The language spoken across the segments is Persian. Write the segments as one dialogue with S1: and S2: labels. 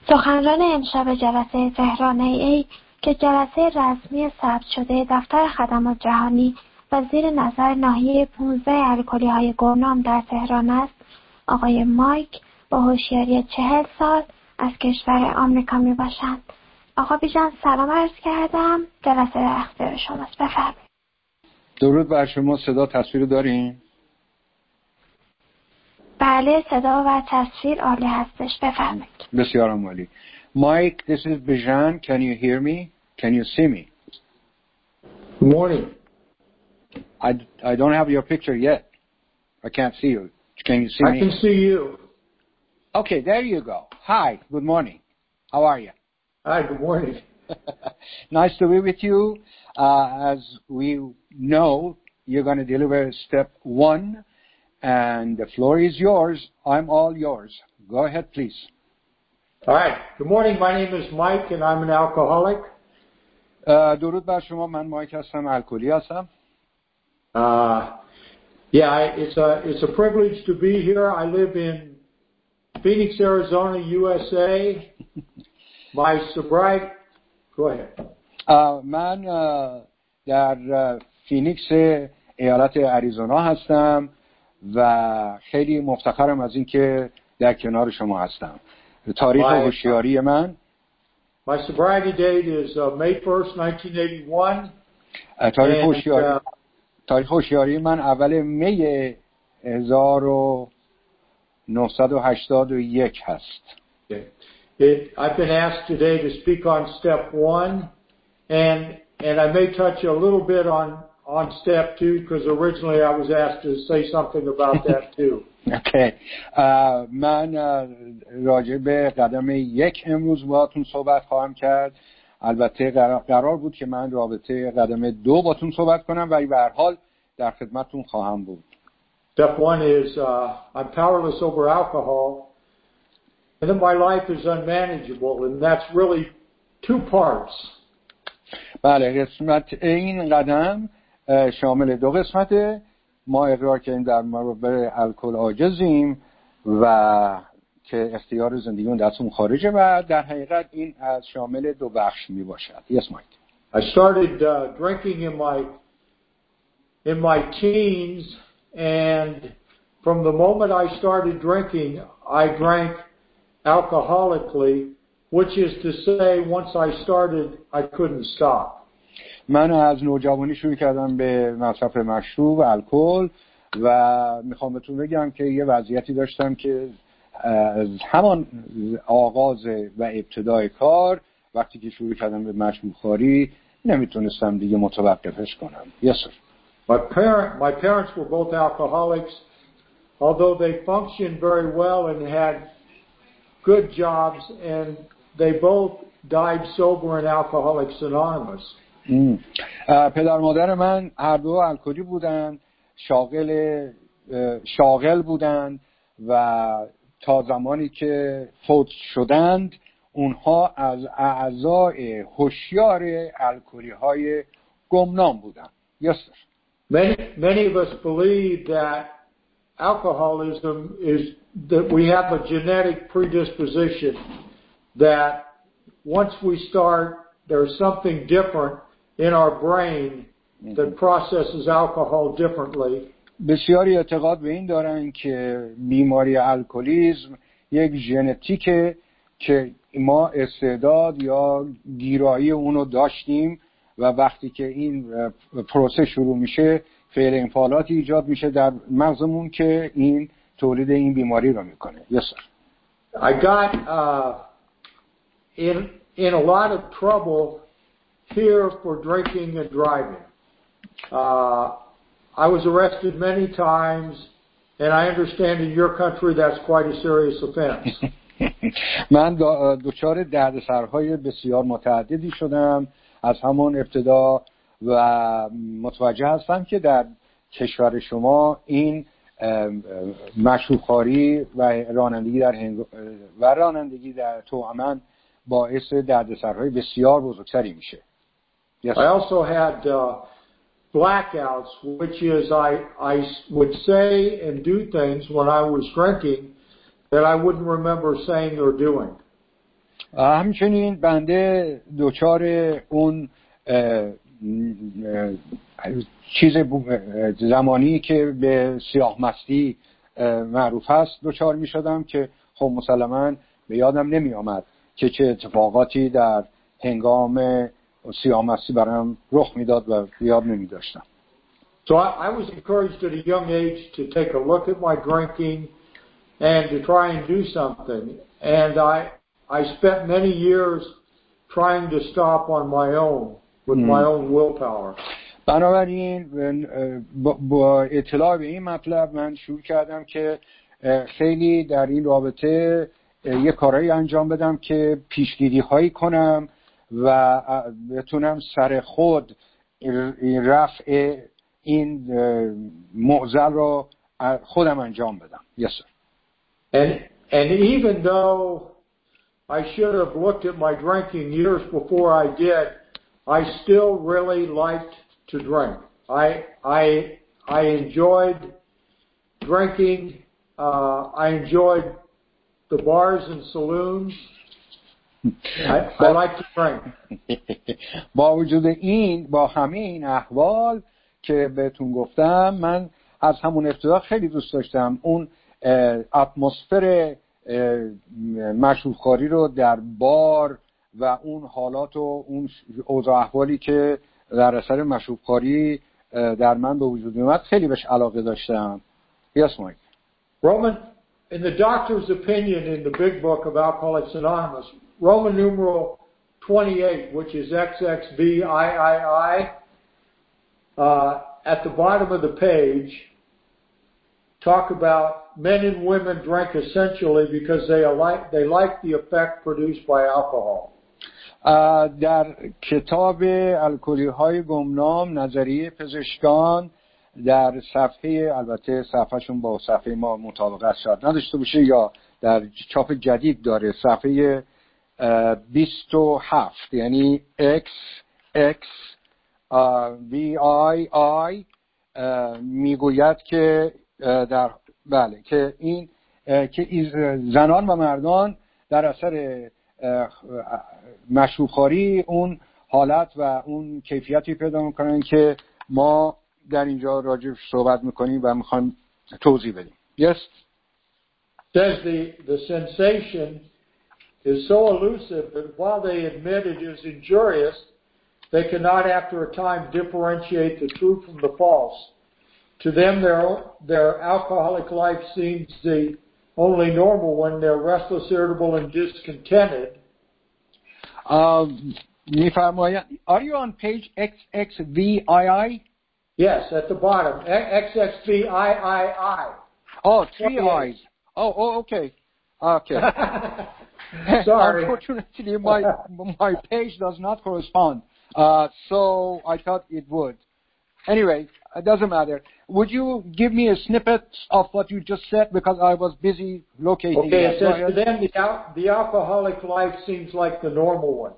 S1: سخنران امشب جلسه تهران AA که جلسه رسمی ثبت شده دفتر خدمات جهانی و زیر نظر ناحیه 15 الکلی‌های گمنام در تهران است، آقای مایک با هوشیاری 40 سال از کشور آمریکا می باشند. آقا بیژن سلام عرض کردم، جلسه در اختیار شماست، بفرمایید.
S2: درود بر شما. صدا تصویر دارین؟
S1: بله، صدا و تصویر عالی هستش، بفرمایید.
S2: بسیار عالی. Mike, this is Bijan. Can you hear me? Can you see me?
S3: Good morning.
S2: I don't have your picture yet. I can't see you. Can you see me?
S3: I can see you.
S2: Okay, there you go. Hi, good morning. How are you?
S3: Hi, good morning.
S2: Nice to be with you. As we know, you're going to deliver step 1, and the floor is yours. I'm all yours. Go ahead, please.
S3: All right. Good morning. My name is Mike, and I'm an alcoholic.
S2: درود بر شما. من مایک هستم، الکلی هستم.
S3: It's a privilege to be here. I live in Phoenix, Arizona, USA. My sobriety. Go ahead.
S2: من در فینیکس ایالت اریزونا هستم و خیلی مفتخرم از اینکه در کنار شما هستم. تاریخ هوشیاری من
S3: My sobriety date is May 1st, 1981.
S2: تاریخ هوشیاری من اول می 1981 هست.
S3: I've been asked today to speak on step 1, and I may touch a little bit on step 2 because originally I was asked to say something about that too.
S2: Okay. من راجع به قدم 1 امروز باهاتون صحبت خواهم کرد. البته قرار بود که من رابطه قدم 2 باهاتون صحبت کنم، ولی به هر حال در خدمتتون خواهم بود.
S3: Step 1 is I'm powerless over alcohol, and then my life is unmanageable, and that's really 2 parts.
S2: بله، قسمت این قدم شامل 2 قسمته. ما اقرار کردیم در مورد الکل عاجزیم و که اختیار زندگیمون دستمون خارجه و در حقیقت این از شامل 2 بخش می باشد. Yes, Mike.
S3: I started drinking in my teens, and from the moment I started drinking, I drank alcoholically, which is to say once I started, I couldn't stop.
S2: من از نوجوانی شروع کردم به مصرف مشروب و الکل و میخوام بهتون بگم که یه وضعیتی داشتم که از همان آغاز و ابتدای کار وقتی که شروع کردم به مشروب خوری نمیتونستم دیگه متوقفش کنم. Yes, sir.
S3: My parents were both alcoholics, although they functioned very well and had good jobs, and they both died sober in Alcoholics Anonymous.
S2: پدر مادر من هر دو الکلی بودن، شاغل بودن و تا زمانی که فوت شدند اونها از اعضای هوشیار الکلی های گمنام بودن. Yes, sir.
S3: Many of us believe that alcoholism is that we have a genetic predisposition, that once we start there's something different in our brain that processes alcohol differently.
S2: بسیاری اعتقاد به این دارن که بیماری الکلیسم یک ژنتیکه که ما استعداد یا گیرایی اونو داشتیم و وقتی که این پروسه شروع میشه فعل انفعالاتی ایجاد میشه در مغزمون که این تولید این بیماری رو میکنه. Yes, sir.
S3: I got in a lot of trouble here for drinking and driving. I was arrested many times, and I understand in your country that's quite a serious offense.
S2: من دچار دردسرهای بسیار متعددی شدم از همون ابتدا و متوجه هستم که در کشور شما این مشروبخواری و رانندگی در توأمن باعث دردسرهای بسیار بزرگتری میشه. Yes.
S3: I also had blackouts, which is I would say and do things when I was drinking that I wouldn't remember saying or doing.
S2: همچنین بنده دوچار اون چیز زمانی که به سیاه مستی معروف هست دوچار می شدم که خب مسلماً به یادم نمی آمد که چه اتفاقاتی در هنگام سیاه مستی برام رخ می داد و یاد نمی داشتم.
S3: So I was encouraged at a young age to take a look at my drinking and to try and do something. And I spent many years trying to stop on my own with my own willpower.
S2: بنابراین با اطلاع به این مطلب من شروع کردم که خیلی در این رابطه یه کارایی انجام بدم که پیشگیری هایی کنم و بتونم سر خود رفع این معضل رو خودم انجام بدم. Yes, sir.
S3: And even though I should have looked at my drinking years before I did, I still really liked to drink. I enjoyed drinking. I enjoyed the bars and saloons. I like to drink.
S2: با وجود این، با همه این احوال که بهتون گفتم، من از همون ابتدا خیلی دوست داشتم اون اتمسفر مشروبخواری رو در بار و اون حالات و اون اوضاع احوالی که در اثر مشروبخواری در من به وجود میاد خیلی بهش علاقه داشتم. Yes, Mike.
S3: Roman, in the doctor's opinion in the big book of Alcoholics Anonymous, Roman numeral 28, which is XXVIII, at the bottom of the page, talk about men and women drink essentially because they like the effect produced by alcohol.
S2: در کتاب الکلی های گمنام نظریه پزشکان در صفحه، البته صفحهشون با صفحه ما مطابقت شاید نداشته باشه یا در چاپ جدید داره، صفحه 27 یعنی XXVII میگوید که که این که زنان و مردان در اثر مشروبخواری اون حالت و اون کیفیتی پیدا میکنن که ما در اینجا راجعش صحبت میکنیم و میخوایم توضیح بدیم. Yes?
S3: Says the sensation is so elusive that while they admit it is injurious, they cannot after a time differentiate the true from the false. To them, their alcoholic life seems the only normal one. They're restless, irritable, and discontented.
S2: Are you on page XXVII?
S3: Yes, at the bottom. XXVIII.
S2: Oh, 3 I's. Oh, okay. Okay.
S3: Sorry.
S2: Unfortunately, my page does not correspond. So I thought it would. Anyway, it doesn't matter. Would you give me a snippet of what you just said because I was busy locating
S3: Okay, it says to them the alcoholic life seems like the normal one.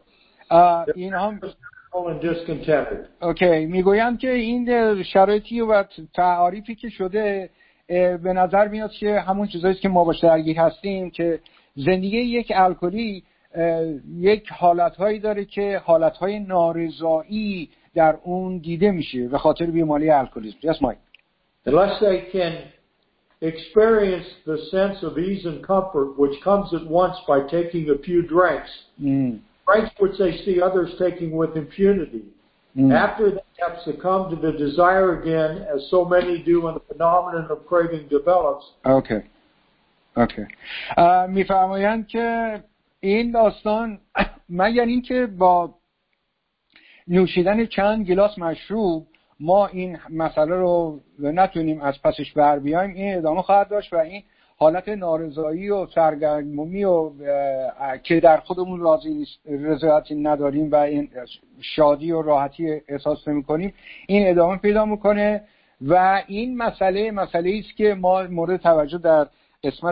S3: And discontented.
S2: Okay, میگویم که این شرایطی و تعاریفی که شده به نظر میاد که همون چیزایی که ما باش درگیر هستیم که زندگی یک الکلی یک حالتهایی داره که حالتهای نارضایی در اون دیده میشه به خاطر بیماری الکلیسم. Yes, Mike.
S3: Unless they can experience the sense of ease and comfort which comes at once by taking a few drinks, drinks which they see others taking with impunity. After they have succumbed to the desire again, as so many do when the phenomenon of craving develops.
S2: Okay. میفرمایند که این داستان مگر این که با نوشیدن چند گلاس مشروب ما این مسئله رو نتونیم از پسش بر بیایم، این ادامه خواهد داشت و این حالت نارضایی و سرگرمی و که در خودمون رضایتی نداریم و این شادی و راحتی احساس نمی‌کنیم این ادامه پیدا میکنه و این مسئله است که ما مورد توجه در قسمت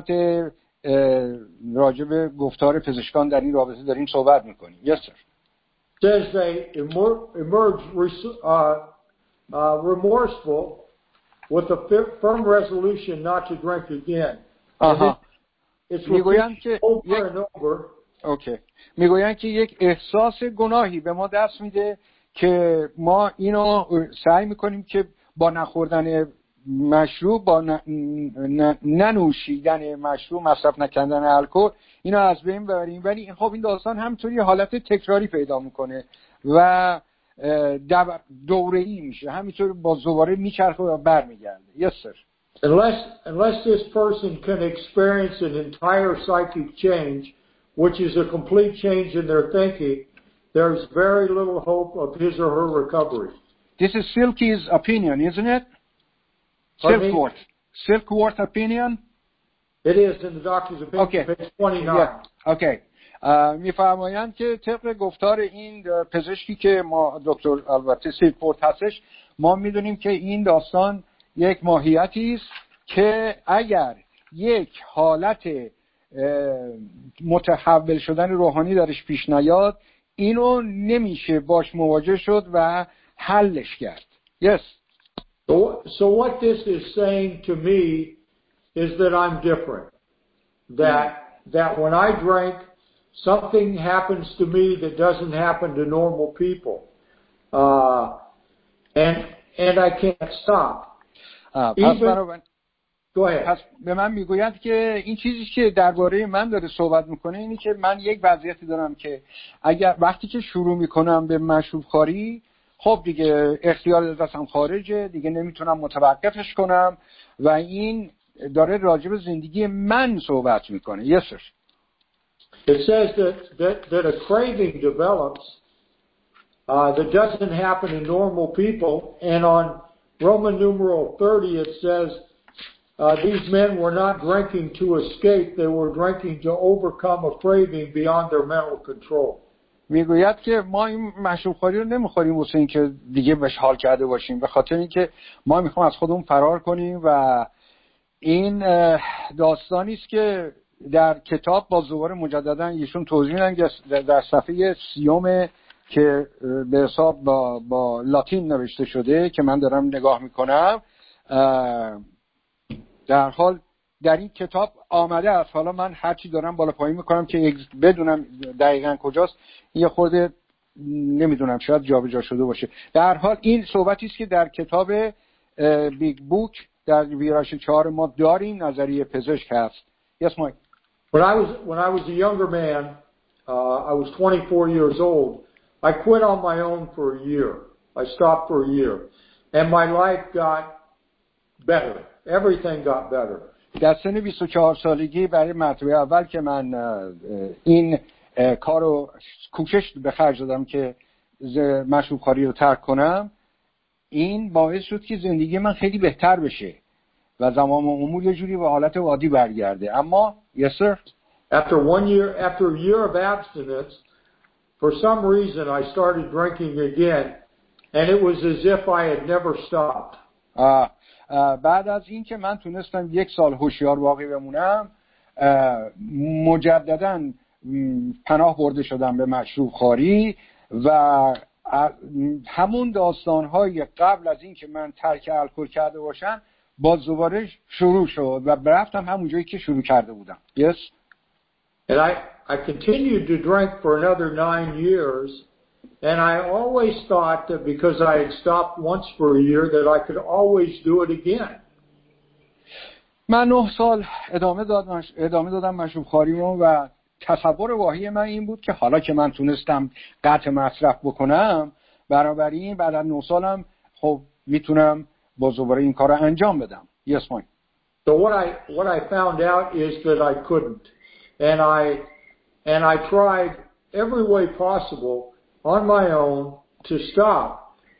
S2: راجب گفتار پزشکان در این رابطه داریم صحبت میکنیم. Yes, sir.
S3: Says they emerge remorseful with a firm resolution not to drink again. It's repeated over and over
S2: اوکی. میگوین که یک احساس گناهی به ما دست میده که ما اینو سعی میکنیم که با نخوردن مشروب، با ننوشیدن مشروب، مصرف نکردن الکل، اینو از بین ببریم. ولی خب این داستان همینطوری حالت تکراری پیدا میکنه و دوره‌ای میشه، همینطور با زواره میچرخه و برمیگرده. Yes sir.
S3: Unless this person can experience an entire psychic change, which is a complete change in their thinking, there's very little hope of his or her recovery.
S2: This is Silky's opinion, isn't it? Silkworth opinion?
S3: It is in the doctor's opinion,
S2: okay.
S3: page 29.
S2: Yeah. Okay. میفرمایند که طبق گفتار این پزشکی که ما دکتر البته سیلکورت هستش، ما میدونیم که این داستان یک ماهیتی است که اگر یک حالت متحول شدن روحانی درش پیش نیاد، اینو نمیشه باش مواجه شد و حلش کرد. Yes.
S3: So what this is saying to me is that I'm different. That when I drink, something happens to me that doesn't happen to normal people. And I can't stop. Go ahead.
S2: پس به من میگوید که این چیزی که درباره من داره صحبت میکنه اینه که من یک وضعیتی دارم که اگر وقتی که شروع میکنم به مشروب خواری، خب دیگه اختیار دستم خارجه، دیگه نمیتونم متوقفش کنم و این داره راجع به زندگی من صحبت میکنه. Yes sir.
S3: It says that a craving develops that doesn't happen in normal people, and on Roman numeral 30 it says these men were not drinking to escape, they were drinking to overcome a craving beyond their mental control.
S2: میگوید که ما این مشروب خواری رو نمیخوریم واسه این که دیگه بهش حال کرده باشیم، به خاطر اینکه ما میخوام از خودمون فرار کنیم و این داستانی است که در کتاب با زوار مجددا ایشون توضیح میدن در صفحه 30 که به حساب با لاتین نوشته شده که من دارم نگاه میکنم. در حال در این کتاب آمده است، حالا من هرچی دارم بالا پایین میکنم که بدونم دقیقاً کجاست، یه خورده نمیدونم شاید جابجا شده باشه. در حال این صحبتی است که در کتاب بیگ بوک در ویراش 4 ما داریم، نظریه پزشک هست. Yes Mike.
S3: When I was a younger man, I was 24 years old. I quit on my own for a year. I stopped for a year, and my life got better. Everything got better.
S2: در سن 24 سالگی برای مرتبه اول که من این کارو کوشش به خرج دادم که مشروب خواری رو ترک کنم، این باعث شد که زندگی من خیلی بهتر بشه و تمام امور یه جوری به حالت عادی برگرده. اما yes sir.
S3: After a year of abstinence, for some reason I started drinking again, and it was as if I had never stopped.
S2: بعد از این که من تونستم 1 سال هوشیار باقی بمونم، مجددا پناه برده شدم به مشروب خواری و همون داستان‌های قبل از این که من ترک الکل کرده باشم باز دوباره شروع شد و رفتم همون جایی که شروع کرده بودم. Yes.
S3: And I continued to drink for another 9 years, and I always thought that because I had stopped once for a year that I could always do it again.
S2: من 9 سال ادامه دادم مشروب خواریمو و تصور واهی من این بود که حالا که من تونستم قطع مصرف بکنم، بنابراین بعد از 9 سالم خب میتونم با دوباره این کارو انجام بدم. Yes ma'am.
S3: So what I found out is that I couldn't, and I tried every way possible on my own to stop,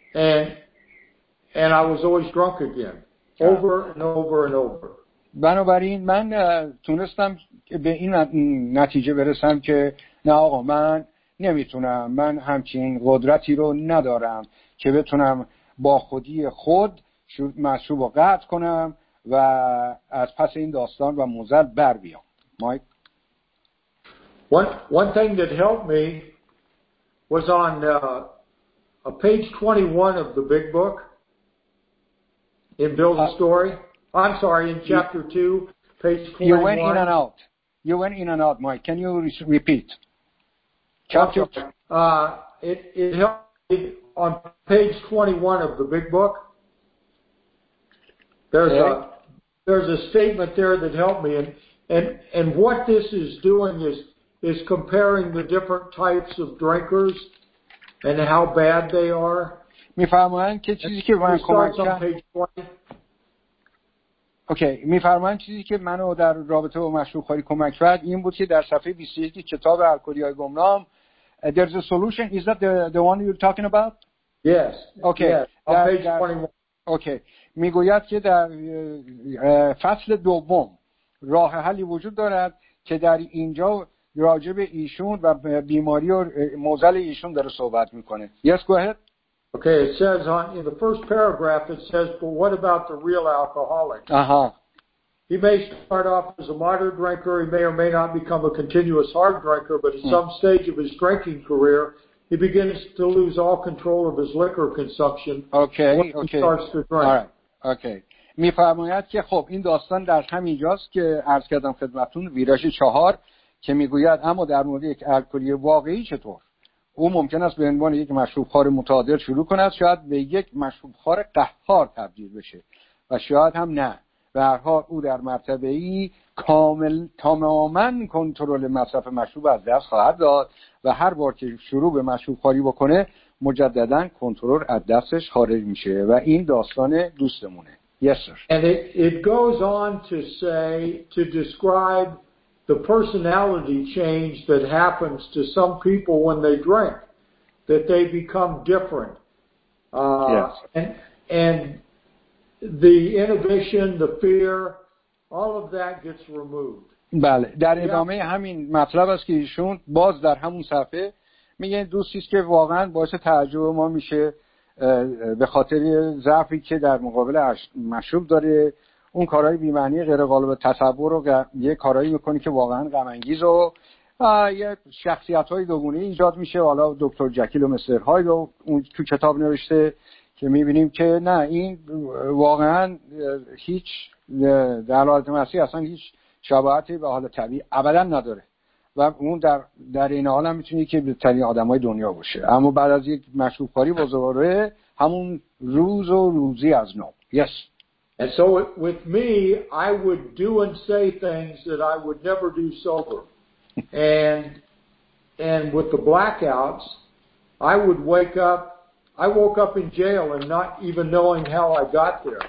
S3: and I was always drunk again, over and over and over.
S2: بنابراین من تونستم به این نتیجه برسم که نه آقا من نمیتونم، من همچین قدرتی رو ندارم که بتونم با خودی خود مشروب رو قطع کنم و از پس این داستان و موزل بر بیام. مایک.
S3: One thing that helped me was on page 21 of the big book in Bill's story. I'm sorry, in chapter 2, page 21.
S2: You went in and out, Mike. Can you repeat? Chapter.
S3: It helped me on page 21 of the big book. There's a statement there that helped me, and what this is doing is comparing the different types of drinkers and how bad they are.
S2: میفرمایند که چیزی که من کمک کرد. اوکی، میفرمایند چیزی که منو در رابطه با مشروب خواری کمک کرد این بود که در صفحه 21 کتاب الکلی‌های گمنام there's a solution. Is that the one you're talking about?
S3: Yes.
S2: Okay.
S3: Yes. On page 21.
S2: اوکی. میگوید که در فصل دوم راه حلی وجود دارد که در اینجا راجع به ایشون و بیماری و معضل ایشون داره صحبت میکنه. Yes, go ahead.
S3: Okay, it says in the first paragraph it says, but what about the real alcoholic? He may start off as a moderate drinker, he may or may not become a continuous hard drinker, but at some stage of his drinking career, he begins to lose all control of his liquor consumption when he starts to drink.
S2: All right. Okay. میفرماید که خب این داستان در همینجاست که عرض کردم خدمتتون ویراژ 4 که میگوید اما در مورد یک الکلی واقعی چطور او ممکن است به عنوان یک مشروبخوار متعادل شروع کند، شاید به یک مشروبخوار قهار تبدیل بشه و شاید هم نه. به هر حال او در مرتبه‌ای تماماً کنترل مصرف مشروب از دست خواهد داد و هر بار که شروع به مشروبخواری بکنه مجدداً کنترل از دستش خارج میشه و این داستان دوستمونه. Yes, sir.
S3: And it goes on to say, to describe the personality change that happens to some people when they drink, that they become different.
S2: Yes.
S3: And the inhibition, the fear, all of that gets removed.
S2: بله، در ادامه همین مطلب است که ایشون باز در همون صفحه میگه دوستی است که واقعا باعث تعجب ما میشه به خاطر ضعفی که در مقابل مشروب داره، اون کارهای بی‌معنی غیر قابل تصور رو یه کارهایی میکنه که واقعا غم انگیز و یه شخصیت‌های دوگانه ایجاد میشه. حالا دکتر جکیل و مستر هاید رو اون تو کتاب نوشته که میبینیم که نه این واقعا هیچ در حالت مسیح اصلا هیچ شباهتی به حالت طبیعی ابدا نداره و اون در این حال هم میتونه که بهترین آدمای دنیا باشه، اما بعد از یک مشروب خواری بازواره همون روز و روزی از نو. Yes.
S3: And so with me, I would do and say things that I would never do sober. And with the blackouts, I woke up in jail and not even knowing how I got there.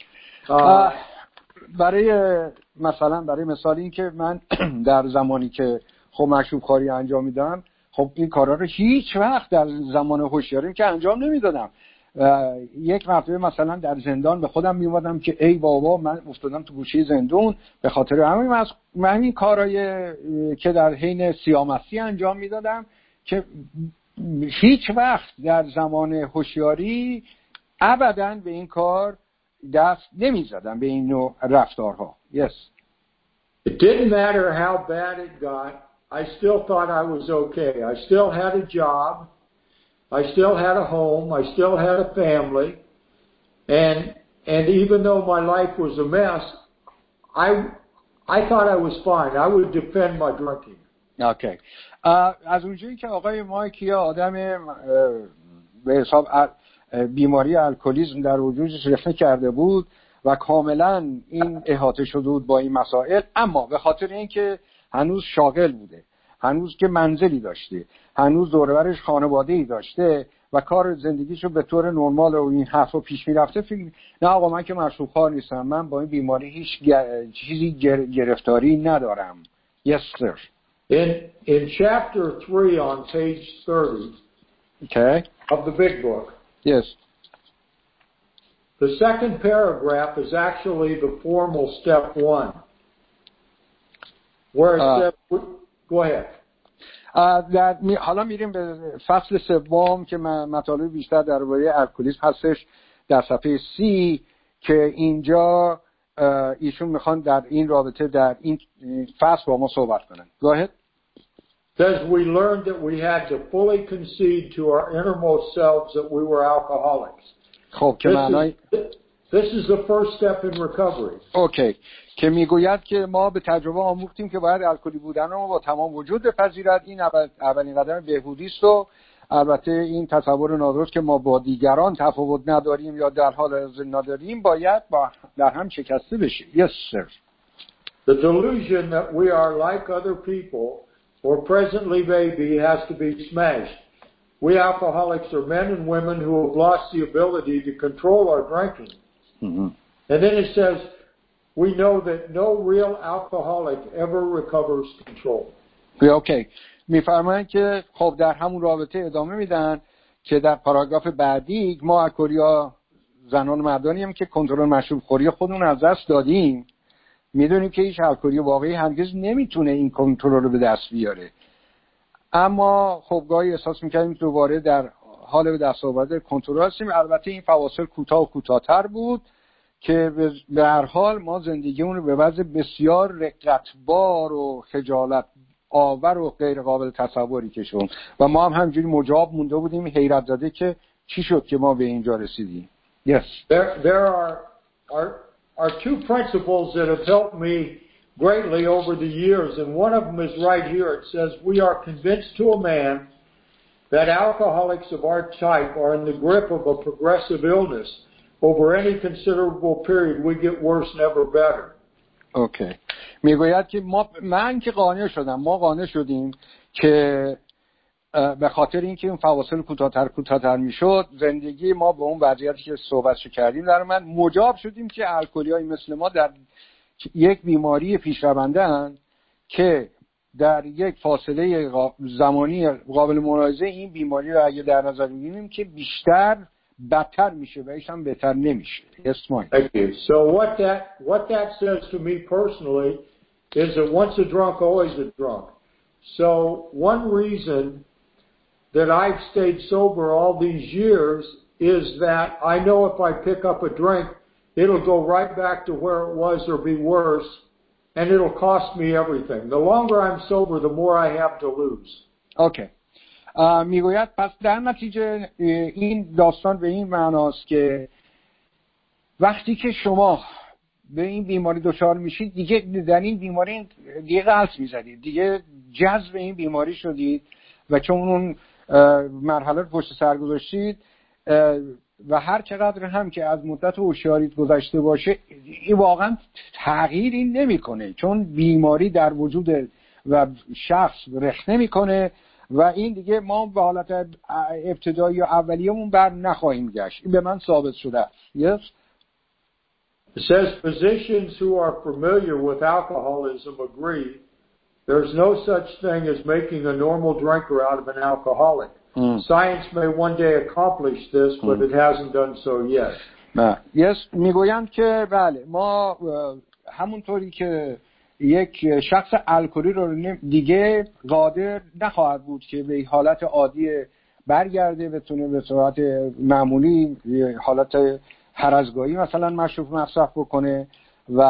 S2: برای مثال این که من در زمانی که خب مشروب خواری انجام میدم، خب این کارا رو هیچ وقت در زمان هوشیاریم که انجام نمیدادم. یک مرتبه مثلا در زندان به خودم میومدم که ای بابا من افتادم تو گوشه زندون به خاطر همین کارهای که در حین سیامسی انجام میدادم که هیچ وقت در زمان هوشیاری ابداً به این کار دست نمیزدم، به این نوع رفتارها. Yes.
S3: It didn't matter how bad it got. I still thought I was okay. I still had a job. I still had a home. I still had a family. And even though my life was a mess, I thought I was fine. I would defend my drinking.
S2: Okay. از اونجایی که آقای مایکیا آدم به حساب بیماری الکلیسم در وجودش رفته کرده بود و کاملا این احاطه شده بود با این مسائل، اما به خاطر اینکه هنوز شاغل بوده، هنوز که منزلی داشته، هنوز دور و برش خانواده‌ای داشته و کار زندگیشو به طور نرمال و این حرفا پیش میرفته، نه آقا من که مشروب خوار نیستم، من با این بیماری هیچ چیزی گرفتاری ندارم. Yes, sir.
S3: In chapter 3 on page 30 of the big book.
S2: Yes.
S3: The second paragraph is actually the formal step 1. Where it says, go ahead.
S2: حالا میریم به فصل سوم که مطالب بیشتر درباره الکلیسم هستش در صفحه 30 که اینجا ایشون میخوان در این رابطه در این فصل با ما صحبت کنن. Go ahead.
S3: Says we learned that we had to fully concede to our innermost selves that we were alcoholics.
S2: خب که معنای
S3: This is the first step in recovery.
S2: اوکی که میگوید که ما به تجربه آموختیم که باید الکلی بودن رو با تمام وجود بپذیرد. این اولین قدم بهبودی است و البته این تصور نادرست که ما با دیگران تفاوت نداریم یا در حال حاضر نداریم باید در هم شکسته بشه. Yes sir.
S3: The delusion that we are like other people or presently baby has to be smashed. We alcoholics are men and women who have lost the ability to control our drinking.
S2: Mm-hmm.
S3: And then it says, we know that no real alcoholic ever recovers control.
S2: اوکی میفرمایند که خب در همون رابطه ادامه میدن که در پاراگراف بعدی ما الکلیا زنان و مردانیم که کنترل مشروب خوری خودمون از دست دادیم. میدونیم که هیچ الکلی واقعی هرگز نمیتونه این کنترل رو به دست بیاره، اما خب گاهی احساس میکردیم دوباره در حال به دست آورده کنترل هستیم. البته این فواصل کوتاه و کوتاه‌تر بود که به هر حال ما زندگیمون رو به وضع بسیار رقتبار و خجالت آور و غیر قابل تصوری کشوند و ما هم همجوری مجاب مونده بودیم حیرت زده که چی شد که ما به اینجا رسیدیم. Yes.
S3: There are two principles that have helped me greatly over the years, and one of them is right here. It says, we are convinced to a man that alcoholics of our type are in the grip of a progressive illness. Over any considerable period, we get worse, never better.
S2: Okay. میگوید که من که قانع شدم، ما قانع شدیم که به خاطر اینکه این فواصل کوتاه‌تر میشد زندگی ما به اون وضعیتی که صحبتش کردیم در اومد، مجاب شدیم که الکلیای مثل ما در یک بیماری پیشرونده اند که در یک فاصله زمانی قابل ملاحظه این بیماری رو اگه در نظر بگیریم که بیشتر بدتر میشه و هیچ هم بهتر نمیشه.
S3: Thank you. So what that says to me personally is that once a drunk, always a drunk. So one reason that I've stayed sober all these years is that I know if I pick up a drink, it'll go right back to where it was or be worse, and it'll cost me everything. The longer I'm sober, the more I have to lose.
S2: Okay. میگوید پس در نتیجه این داستان به این معناست که وقتی که شما به این بیماری دچار میشید دیگه در این بیماری دیگه غلط میزدید، دیگه جذب این بیماری شدید و چون اون مرحله رو پشت سر گذاشتید و هر چقدر هم که از مدت هوشیاریت گذشته باشه این واقعا تغییری نمیکنه، چون بیماری در وجود و شخص رخ نمیکنه و این دیگه ما به حالت ابتدایی یا اولیه‌مون بر نخواهیم گشت. این به من ثابت شده است. Yes?
S3: It says physicians who are familiar with alcoholism agree there's no such thing as making a normal drinker out of an alcoholic. Science may one day accomplish this, but it hasn't done so yet.
S2: Yes, میگویند که بله ما همونطوری که یک شخص الکلی رو دیگه قادر نخواهد بود که به حالت عادی برگرده، بتونه به صورت معمولی حالت هر از گاهی مثلا مشروب مصرف بکنه و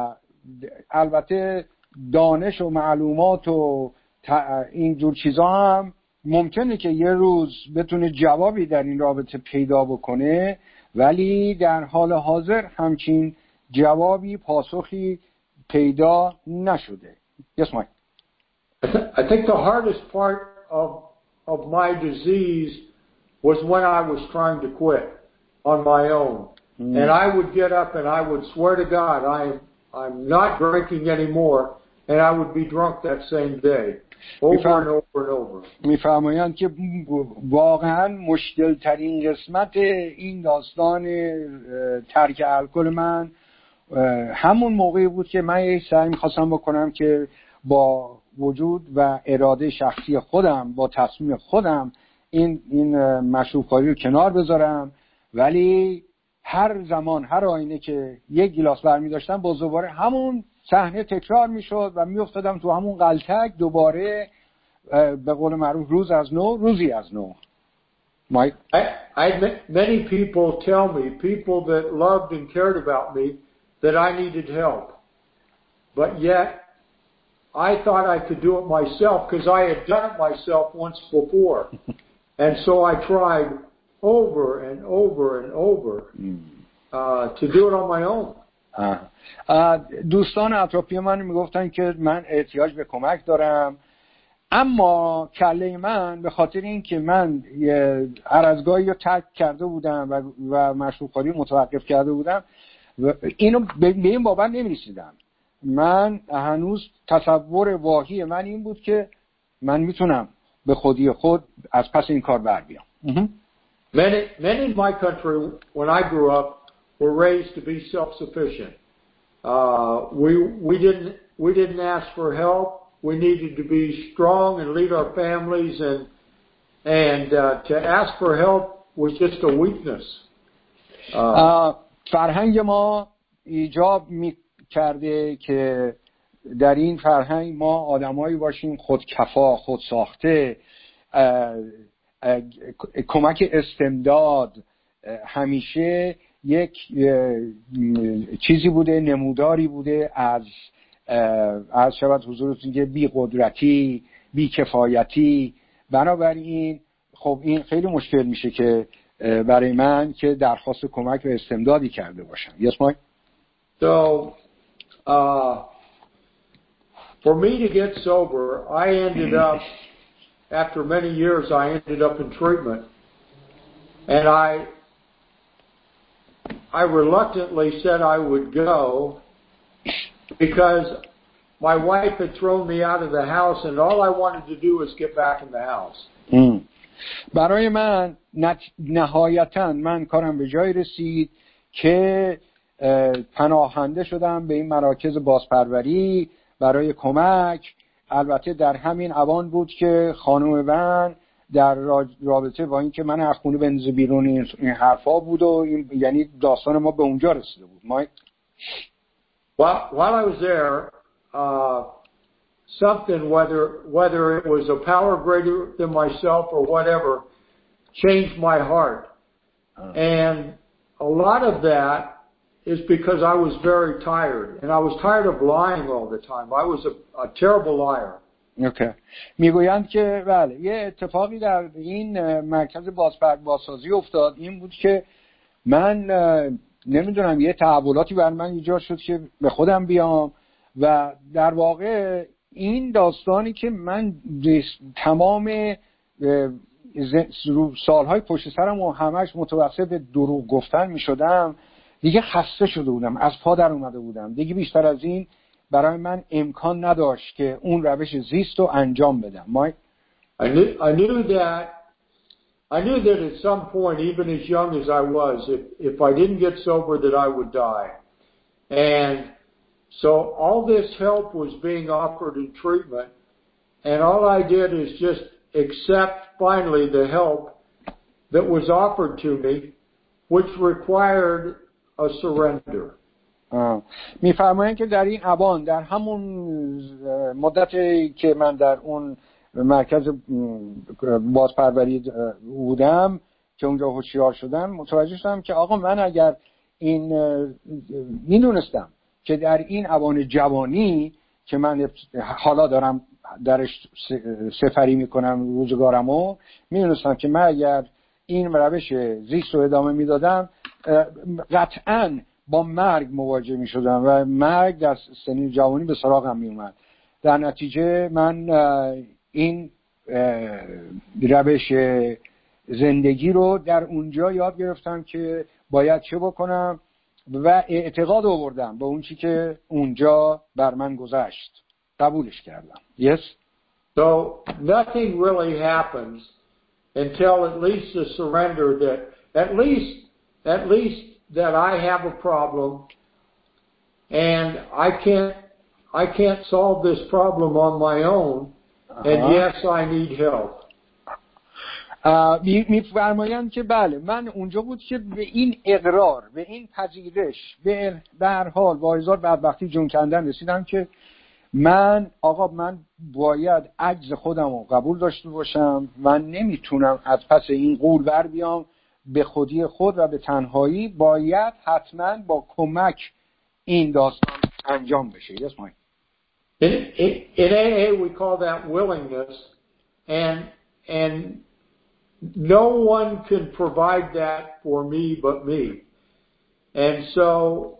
S2: البته دانش و معلومات و این جور چیزا هم ممکنه که یه روز بتونه جوابی در این رابطه پیدا بکنه، ولی در حال حاضر همچین جوابی پاسخی پیدا نشده. Yes, Mike.
S3: I think the hardest part of my disease was when I was trying to quit on my own. And I would get up and I would swear to God, I'm not drinking anymore, and I would be drunk that same day. Over and over and over.
S2: میفرمایند که واقعا مشکل ترین قسمت این داستان ترک الکل من همون موقعی بود که من سعی می‌خواستم بکنم که با وجود و اراده شخصی خودم، با تصمیم خودم این مشروب‌خوری رو کنار بذارم، ولی هر زمان هر آینه که یک گیلاس برمی داشتم باز دوباره همون صحنه تکرار میشد و میافتادم تو همون غلطک دوباره، به قول معروف روز از نو روزی از نو. Mike?
S3: Many people tell me, people that loved and cared about me, that I needed help. But yet, I thought I could do it myself because I had done it myself once before. And so I tried over and over and over. to do it on my own.
S2: دوستان اطرافی من میگفتن که من احتیاج به کمک دارم، اما کله من به خاطر این که من هر از گاهی رو ترک کرده بودم و مشروب خواری متوقف کرده بودم و اینو به این باور نمی‌رسیدم. من هنوز تصور واهی من این بود که من میتونم به خودی خود از پس این کار بر بیام.
S3: Men in my country, when I grew up, were raised to be self-sufficient. We didn't ask for help. We needed to be strong and lead our families, and to ask for help was just a weakness.
S2: فرهنگ ما ایجاب می‌کرده که در این فرهنگ ما آدمایی باشیم خودکفا، خودساخته، کمک استمداد همیشه یک چیزی بوده، نموداری بوده از شود حضورتون که بی قدرتی، بی کفایتی. بنابراین خب این خیلی مشکل میشه که برای من که درخواست کمک و استمدادی کرده باشم. Yes, Mike?
S3: So, for me to get sober, I ended up, after many years, I ended up in treatment. And I reluctantly said I would go because my wife had thrown me out of the house and all I wanted to do was get back in the house.
S2: برای من نهایتاً من کارم به جای رسید که پناهنده شدم به این مراکز بازپروری برای کمک. البته در همین اوان بود که خانم من در رابطه با این که من از خونه بندازه بیرون این حرفا بود و یعنی داستان ما به اونجا رسیده بود.
S3: While I was there, something, whether it was a power greater than myself or whatever, changed my heart. And a lot of that is because I was very tired, and I was tired of lying all the time. I was a terrible liar.
S2: Okay. میگویند که بله یه اتفاقی در این مرکز بازسازی افتاد، این بود که من نمیدونم یه تحولاتی بر من ایجاد شد که به خودم بیام و در واقع این داستانی که من تمام سالهای پشت سرم و همش متوسط به دروغ گفتن میشدم، دیگه خسته شده بودم، از پا در اومده بودم، دیگه بیشتر از این برای من امکان نداشت که اون روش زیست رو انجام بدم.
S3: I knew that at some point, even as young as I was, if I didn't get sober, that I would die. And so all this help was being offered in treatment, and all I did is just accept finally the help that was offered to me, which required a surrender.
S2: میفرمایند که در این اوان، در همون مدتی که من در اون مرکز بازپروری بودم که اونجا هوشیار شدم، متوجه شدم که آقا من اگر این میدونستم که در این اوان جوانی که من حالا دارم درش سفری میکنم روزگارمو، میدونستم که من اگر این روش زیست رو ادامه میدادم قطعاً با مرگ مواجه میشدم و مرگ در سنین جوانی به سراغم میومد. در نتیجه من این روش زندگی رو در اونجا یاد گرفتم که باید چه بکنم و اعتقاد آوردم به اون چی که اونجا بر من گذشت، قبولش کردم. Yes?
S3: So nothing really happens until at least the surrender that at least that I have a problem and I can't solve this problem on my own, and yes, I need help.
S2: میفرمایند که بله من اونجا بود که به این اقرار، به این پذیرش، به هر حال با هزار بدبختی جون کندن رسیدم که من باید عجز خودم رو قبول داشته باشم. من نمیتونم از پس این غول بر بیام به خودی خود و به تنهایی، باید حتما با کمک این داستان انجام بشه. Yes, Mike.
S3: In AA we call that willingness, and no one can provide that for me but me. And so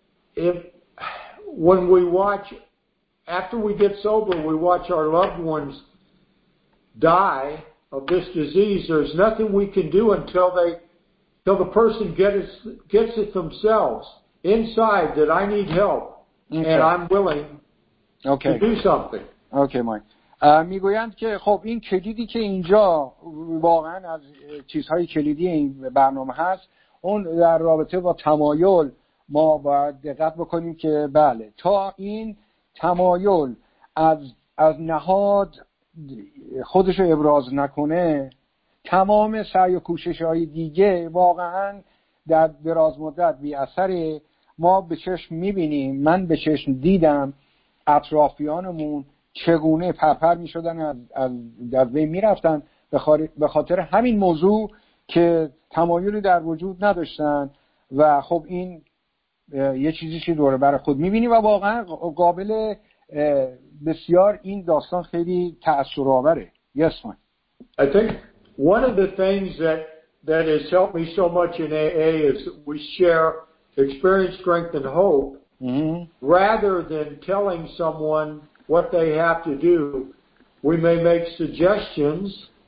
S3: when we watch, after we get sober, we watch our loved ones die of this disease, there's nothing we can do until the person gets it themselves inside that I need help and I'm willing to do something.
S2: اوکی مایک. میگویند که خب این کلیدی که اینجا واقعا از چیزهای کلیدی این برنامه هست، اون در رابطه با تمایل ما باید دقت بکنیم که بله تا این تمایل از نهاد خودش رو ابراز نکنه، تمام سعی و کوشش‌های دیگه واقعا در دراز مدت بی اثره. ما به چشم می‌بینیم، من به چشم دیدم اطرافیانمون چگونه پرپر می‌شدن، از بین می‌رفتن به خاطر همین موضوع که تمایلی در وجود نداشتن. و خب این یه چیزی که دوره بر خود می‌بینی و واقعا قابل بسیار این داستان خیلی تأثیرآوره. Yes, man.
S3: I think one of the things that has helped me so much in AA is that we share experience, strength, and hope.
S2: Mm-hmm.
S3: Rather than telling someone what they have to do, we may make suggestions,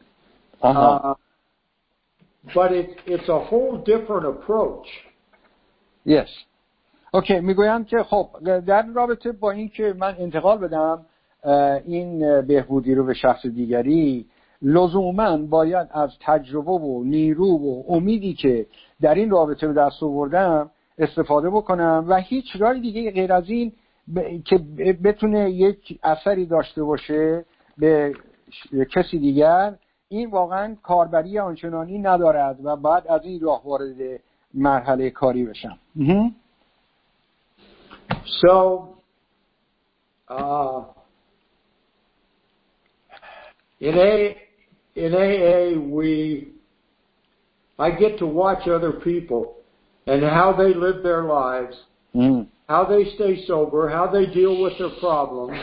S3: but it's a whole different approach.
S2: Yes. اوکی. میگویم که خب در رابطه با این که من انتقال بدم این بهبودی رو به شخص دیگری، لزوما باید از تجربه و نیرو و امیدی که در این رابطه به دست آوردم استفاده بکنم و هیچ راه دیگه غیر از این که بتونه یک اثری داشته باشه به کسی دیگر، این واقعا کاربری آنچنانی ندارد و بعد از این راه وارد مرحله کاری بشم.
S3: So, in AA, I get to watch other people and how they live their lives, how they stay sober, how they deal with their problems,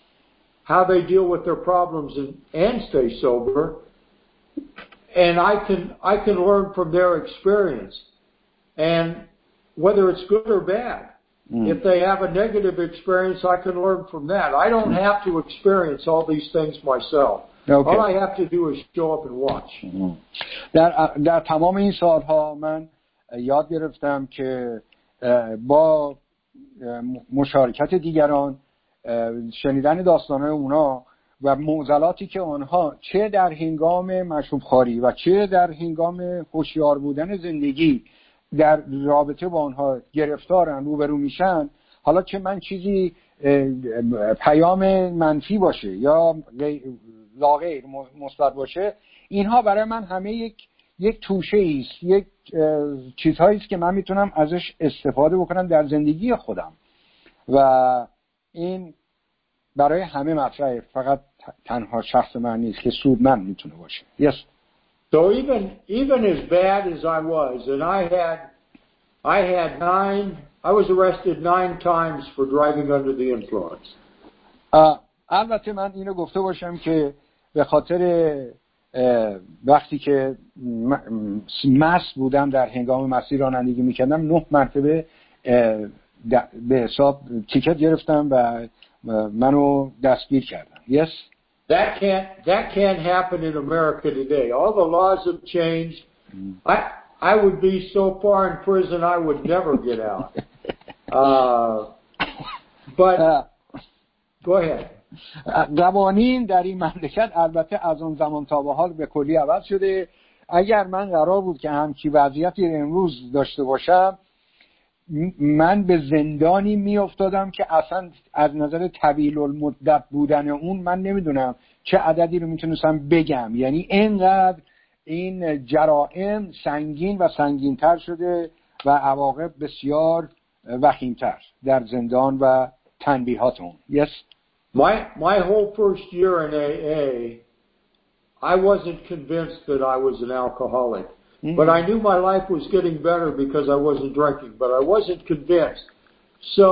S3: and stay sober, and I can learn from their experience, and whether it's good or bad. If they have a negative experience, I can learn from that. I don't have to experience all these things myself.
S2: Okay.
S3: All I have to do is show up and watch.
S2: در تمام این سالها من یاد گرفتم که با مشارکت دیگران، شنیدن داستانهای اونا و معضلاتی که آنها چه در هنگام مشروب خواری و چه در هنگام هوشیار بودن زندگی در رابطه با آنها گرفتارن، روبرو میشن، حالا چه من چیزی پیام منفی باشه یا لاغیر مثبت باشه، اینها برای من همه یک توشه است، یک چیزهایی است که من میتونم ازش استفاده بکنم در زندگی خودم و این برای همه مطرحه، فقط تنها شخص من نیست که سودمند میتونه باشه. Yes.
S3: So even as bad as I was, and I was arrested 9 times for driving under the influence.
S2: البته من اینو گفته باشم که به خاطر وقتی که مست بودم در هنگام مسیر رانندگی میکردم 9 مرتبه به حساب تیکت گرفتم و منو دستگیر کردن. Yes.
S3: That can't happen in America today. All the laws have changed. I would be so far in prison I would never get out. But go ahead.
S2: قوانین در این مملکت البته از اون زمان تا به حال به کلی عوض شده. اگر من قرار بود که همچی وضعیتی امروز داشته باشم، من به زندانی میافتادم که اصلا از نظر طویل المدت بودن اون من نمیدونم چه عددی رو میتونستم بگم. یعنی اینقدر این جرائم سنگین و سنگین‌تر شده و عواقب بسیار وخیم‌تر در زندان و تنبیهات اون. Yes.
S3: My whole first year in AA, I wasn't convinced that I was an alcoholic. But I knew my life was getting better because I wasn't drinking, but I wasn't convinced. So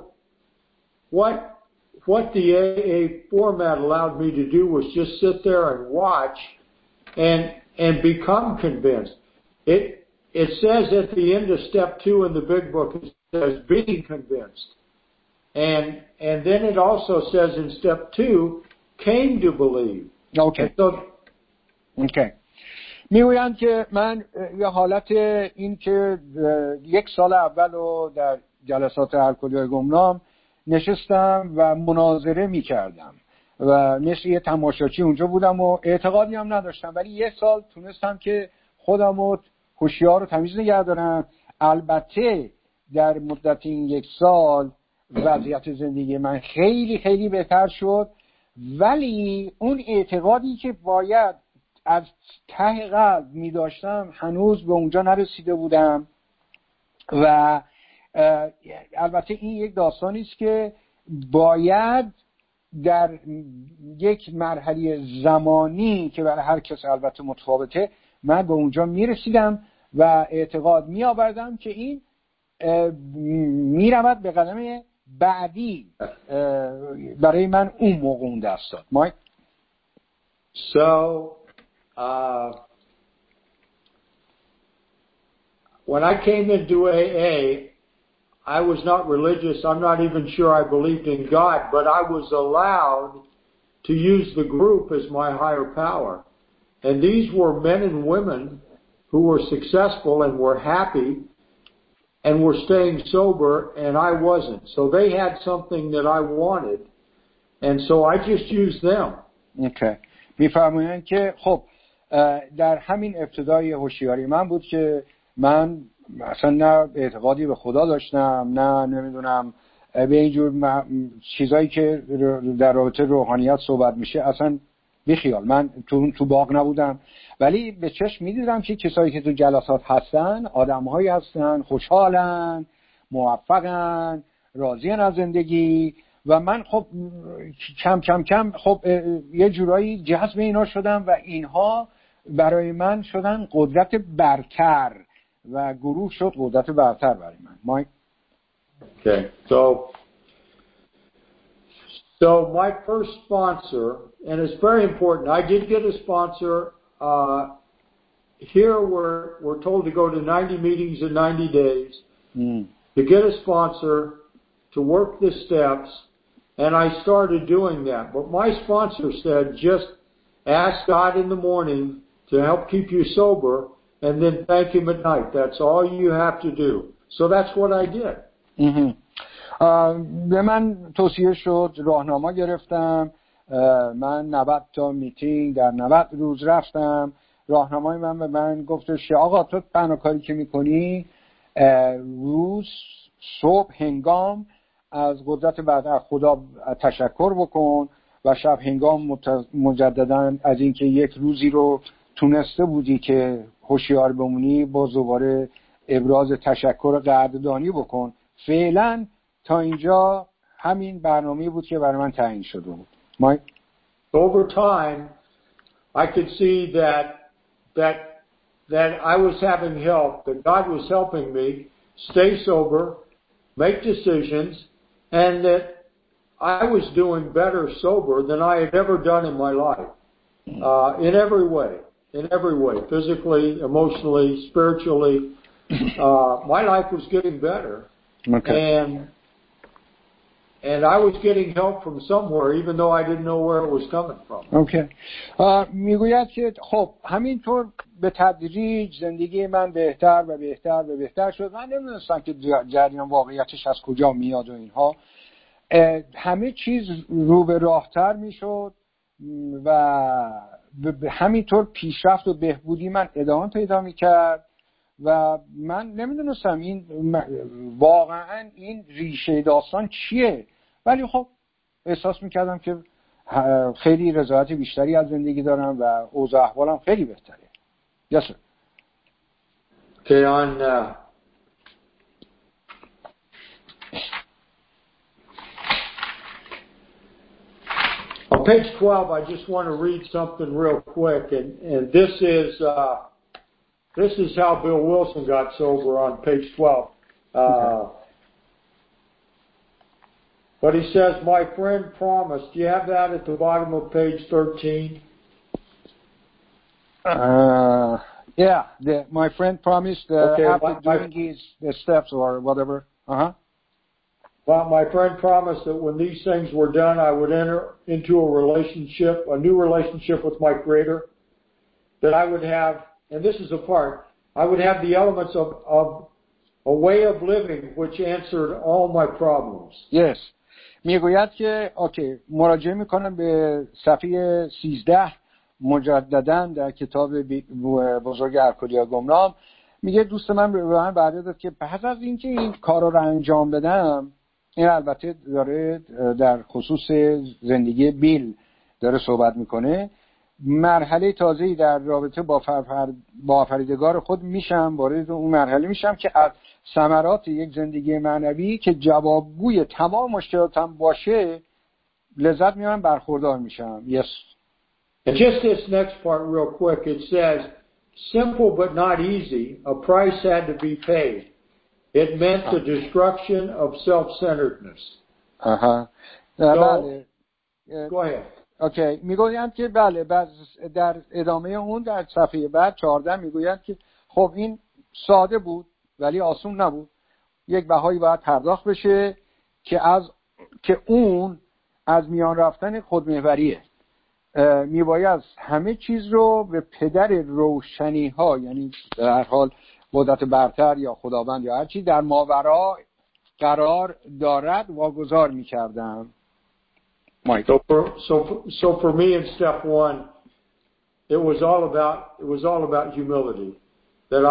S3: what the AA format allowed me to do was just sit there and watch and become convinced. it says at the end of step 2 in the big book, it says being convinced. And then it also says in step 2, came to believe.
S2: اوکی. اوکی. میگویند که من یه حالت این که 1 سال اول رو در جلسات الکلیای گمنام نشستم و مناظره میکردم و مثل یه تماشاچی اونجا بودم و اعتقادی هم نداشتم، ولی 1 سال تونستم که خودم رو هوشیار و تمیز نگه دارم. البته در مدت این 1 سال وضعیت زندگی من خیلی خیلی بهتر شد، ولی اون اعتقادی که باید از ته قلب می داشتم هنوز به اونجا نرسیده بودم. و البته این یک داستانی است که باید در یک مرحله زمانی که برای هر کس البته متفاوته من به اونجا می رسیدم و اعتقاد می آوردم که این می رود به قدم بعدی برای من اون موقع اون دست داد. مایک.
S3: So, when I came into AA, I was not religious. I'm not even sure I believed in God, but I was allowed to use the group as my higher power. And these were men and women who were successful and were happy and were staying sober, and I wasn't. So they had something that I wanted, and so I just used them.
S2: Okay. میفرمایند که خب در همین ابتدای هوشیاری من بود که من اصلا نه اعتقادی به خدا داشتم، نه نمیدونم به اینجور چیزایی که در رابطه روحانیت صحبت میشه اصلا بیخیال. من تو باغ نبودم، ولی به چشم میدیدم که کسایی که تو جلسات هستن آدم‌هایی هستن خوشحالن، موفقن، راضین از زندگی و من خب کم خب یه جورایی جذب اینا شدم و اینها برای من شدن قدرت برتر و گروه شد قدرت برتر برای من. مایک.
S3: Okay. So my first sponsor, and it's very important, I did get a sponsor. Here we're told to go to 90 meetings in 90 days to get a sponsor to work the steps, and I started doing that. But my sponsor said, just ask God in the morning to help keep you sober, and then thank Him at night. That's all you have to do. So that's what I did.
S2: به من توصیه شد، راهنما گرفتم، من 90 تا میتینگ در 90 روز رفتم. راهنمای من به من گفتش آقا تو تنها کاری که میکنی روز صبح هنگام از قدرت بعد خدا تشکر بکن و شب هنگام مجددا از اینکه یک روزی رو تونسته بودی که هوشیار بمونی باز دوباره ابراز تشکر و قدردانی بکن. فعلا تا اینجا همین برنامه‌ای بود که برای من تعیین شده بود. مایک.
S3: Over time I could see that I was having help, that God was helping me stay sober, make decisions, and that I was doing better sober than I had ever done in my life. In every way, physically, emotionally, spiritually, my life was getting better.
S2: Okay.
S3: And I was getting help from somewhere, even though I didn't know where it was coming from.
S2: Okay. میگوید که خب همینطور به تدریج زندگی من بهتر و بهتر و بهتر شد. من نمیدونستم که جریان واقعیتش از کجا میاد و اینها. همه چیز رو به راهتر میشد و همینطور پیشرفت و بهبودی من ادامه پیدا میکرد و من نمیدونستم این واقعا این ریشه داستان چیه، ولی خب احساس میکردم که خیلی رضایت بیشتری از زندگی دارم و اوضاع احوالم خیلی بهتره. Yes sir.
S3: Okay, on page 12, I just want to read something real quick, and this is how Bill Wilson got sober on page 12. But he says, my friend promised. Do you have that at the bottom of page 13?
S2: Yeah, my friend promised
S3: Okay,
S2: after doing the steps or whatever.
S3: Well, my friend promised that when these things were done, I would enter into a new relationship with my Creator, that I would have, and this is a part, I would have the elements of a way of living which answered all my problems.
S2: Yes. میگوید که اوکی مراجعه میکنم به صفحه 13 مجددا در کتاب بزرگ الکلیا گمنام. میگه دوست من به من وعده داد که پس از اینکه این کارا رو انجام بدم، این البته داره در خصوص زندگی بیل داره صحبت میکنه، مرحله تازه‌ای در رابطه با آفریدگار خود میشم، وارد اون مرحله میشم که از ثمرات یک زندگی معنوی که جوابگوی تمام مشکلاتم باشه لذت میبرم، برخوردار میشم. Yes.
S3: And just this next part real quick, it says, simple but not easy, a price had to be paid. It meant the destruction of self-centeredness.
S2: بله.
S3: Go ahead.
S2: اوکی میگویند که بله در ادامه اون در صفحه بعد 14 میگویند که خب این ساده بود ولی آسون نبود، یک بهایی باید پرداخت بشه که اون از میان رفتن خودمحوریه. میباید همه چیز رو به پدر روشنی ها، یعنی در هر حال قدرت برتر یا خداوند یا هر چی در ماورا قرار دارد واگذار میکردم.
S3: So for me in step one, it was all about humility. That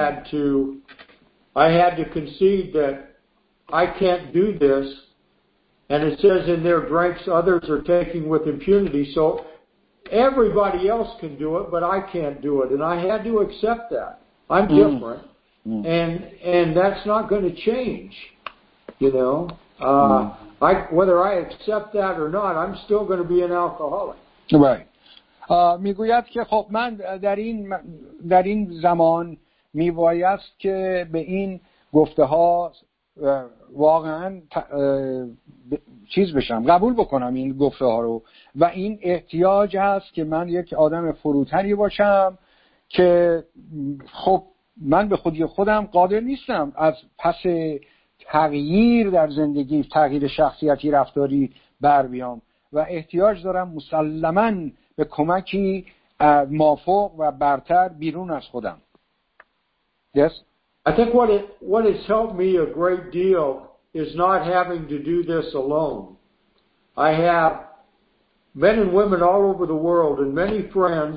S3: I had to concede that I can't do this, and it says in their drinks others are taking with impunity. So everybody else can do it, but I can't do it, and I had to accept that. I'm different, and that's not going to change. You know. Whether I accept that or not, I'm still going to be an alcoholic.
S2: Right. میگوید که خب من در این زمان میبایست که به این گفته ها واقعا چیز بشم، قبول بکنم این گفته ها رو، و این احتیاج هست که من یک آدم فروتنی باشم که خب من به خودی خودم قادر نیستم از پس تغییر در زندگی، تغییر شخصیتی رفتاری بر بیام و احتیاج دارم مسلماً به کمکی مافوق و برتر بیرون از خودم. Yes?
S3: I think what has helped me a great deal is not having to do this alone. I have men and women all over the world and many friends,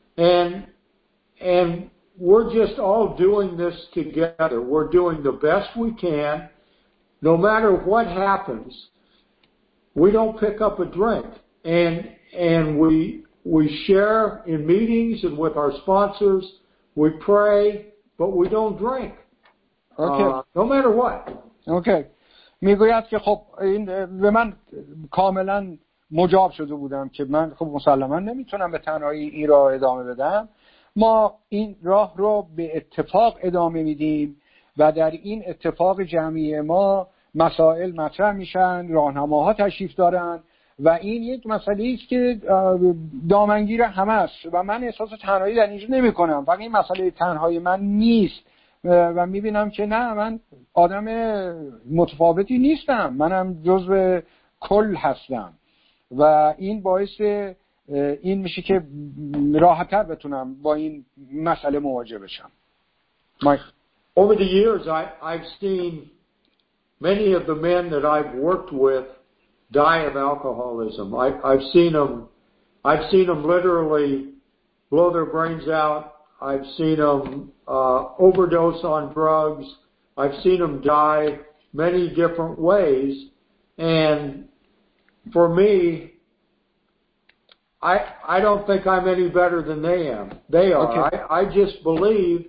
S3: and we're just all doing this together. We're doing the best we can. No matter what happens, we don't pick up a drink. And we share in meetings and with our sponsors. We pray, but we don't drink.
S2: Okay.
S3: No matter what.
S2: Okay. میگوید که خب این به من کاملا مجاب شده بودم که من خب مسلما نمیتونم به تنهایی این راه ادامه بدم. ما این راه رو به اتفاق ادامه میدیم و در این اتفاق جمعی ما مسائل مطرح میشن، راهنماها تشریف دارن و این یک مسئله است که دامنگیر همه است و من احساس تنهایی در اینجا نمی کنم. فقط این مسئله تنهایی من نیست و میبینم که نه، من آدم متفاوتی نیستم، منم جزو کل هستم و این باعث این میشه که راحت‌تر بتونم با این مسئله مواجه بشم.
S3: Over the years, I've seen many of the men that I've worked with die of alcoholism. I've seen them literally blow their brains out. I've seen them overdose on drugs. I've seen them die many different ways. And for me, I don't think I'm any better than they are. Okay. I just believe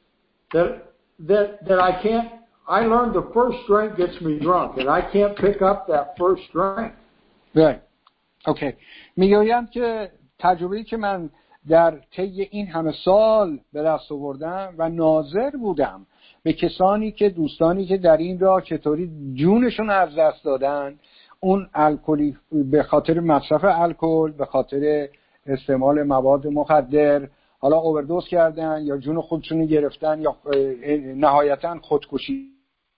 S3: that I can't. I learned the first drink gets me drunk, and I can't pick up that first drink.
S2: Right. Okay. میگویم که تجربه‌ای که من در طی این همه سال به دست آوردم و ناظر بودم به کسانی که دوستانی که در این راه چطوری جونشون از دست دادن، اون الکلی به خاطر مصرف الکل، به خاطر استعمال مواد مخدر، حالا اووردوز کردن یا جون خودشون گرفتن یا نهایتا خودکشی.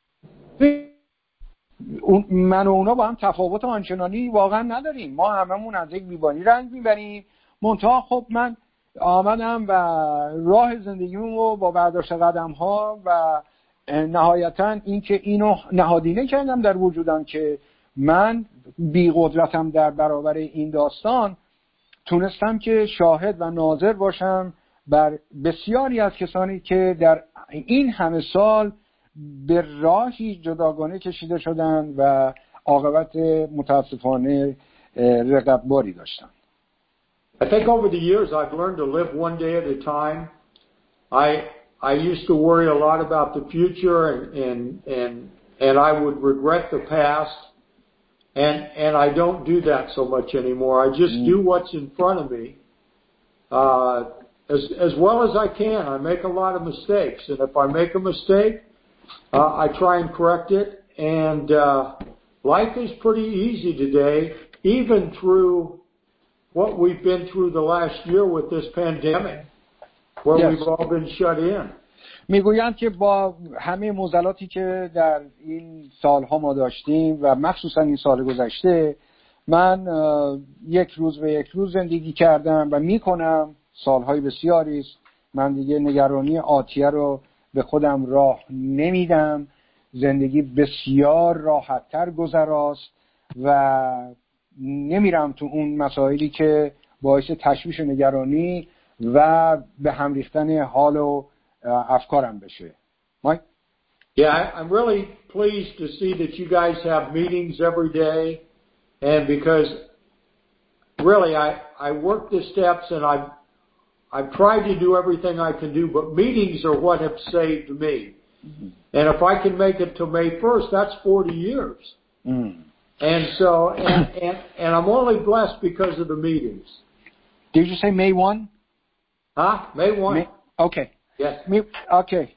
S2: من و اونا با هم تفاوت آنچنانی واقعا نداریم. ما هممون از یک بیماری رنج میبریم. منتها خب من آمدم و راه زندگیمو رو با برداشت قدم ها و نهایتا اینکه اینو نهادینه کردم در وجودم که من بی قدرتم در برابر این داستان، تونستم که شاهد و ناظر باشم بر بسیاری از کسانی که در این همه سال به راهی جداگانه کشیده شدن و عاقبت متاسفانه رقتباری داشتن.
S3: I think over the years I've learned to live one day at a time. I used to worry a lot about the future and I would regret the past, and I don't do that so much anymore. I just do what's in front of me as well as I can. I make a lot of mistakes, and if I make a mistake, I try and correct it. And life is pretty easy today, even through what we've been through the last year with this pandemic, where we've all been shut in.
S2: میگویند که با همه معضلاتی که در این سالها ما داشتیم و مخصوصا این سال گذشته، من یک روز به یک روز زندگی کردم و میکنم. سالهای بسیاری است من دیگه نگرانی آتیه رو به خودم راه نمیدم. زندگی بسیار راحت‌تر گذراست و نمیرم تو اون مسائلی که باعث تشویش و نگرانی و به هم ریختن حال و افکارم بشه. Mike?
S3: Yeah, I'm really pleased to see that you guys have meetings every day, and because really I work the steps and I've tried to do everything I can do, but meetings are what have saved me. Mm-hmm. And if I can make it to May 1st, that's 40 years. Mm. And so, and I'm only blessed because of the meetings.
S2: Did you say May 1?
S3: Huh? May 1.
S2: Okay.
S3: Yes.
S2: Okay.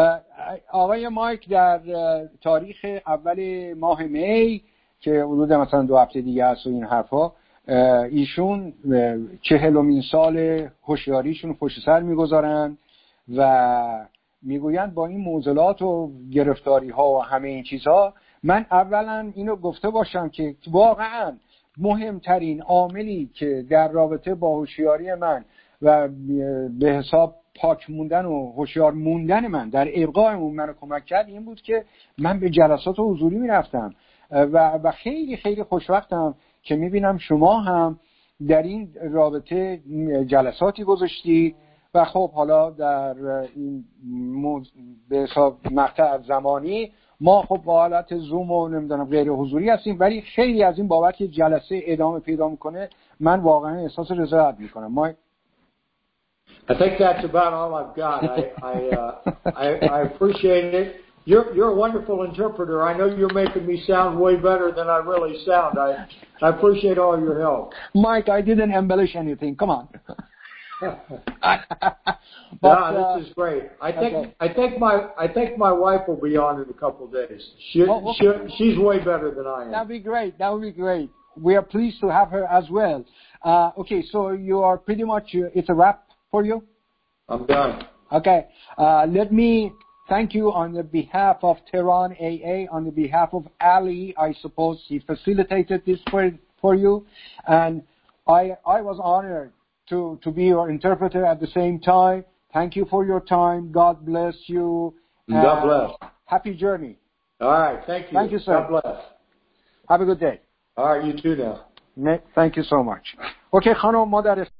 S2: آقای مایک در تاریخ اول ماه می که حدود مثلا 2 هفته دیگه است و این حرفا، ایشون 40مین سال هوشیاریشون پشت سر میگذارن و میگویند با این معضلات و گرفتاری ها و همه این چیزها، من اولا اینو گفته باشم که واقعا مهمترین عاملی که در رابطه با هوشیاری من و به حساب پاک موندن و هوشیار موندن من در ابقاء منو کمک کرد این بود که من به جلسات حضوری میرفتم و خیلی خیلی خوشوقتم که میبینم شما هم در این رابطه جلساتی گذاشتید و خب حالا در این به حساب مقطع زمانی ما خب با حالت زوم و نمیدونم غیر حضوری هستیم، ولی خیلی از این بابت که جلسه ادامه پیدا میکنه من واقعا احساس رضایت میکنم. ما
S3: I think that's about all I've got. I appreciate it. You're a wonderful interpreter. I know you're making me sound way better than I really sound. I appreciate all your help.
S2: Mike, I didn't embellish anything. Come on.
S3: No, this is great. I think my wife will be on in a couple of days. She's way better than I am.
S2: That'd be great. That would be great. We are pleased to have her as well. Okay, so you are pretty much it's a wrap for you?
S3: I'm done.
S2: Okay. Let me thank you on the behalf of Tehran AA, on the behalf of Ali. I suppose he facilitated this for you, and I was honored to be your interpreter at the same time. Thank you for your time. God bless you.
S3: God bless.
S2: Happy journey.
S3: All right. Thank you.
S2: Thank you, sir.
S3: God bless.
S2: Have a good day.
S3: All right. You too now.
S2: Thank you so much. Okay, خانم ما در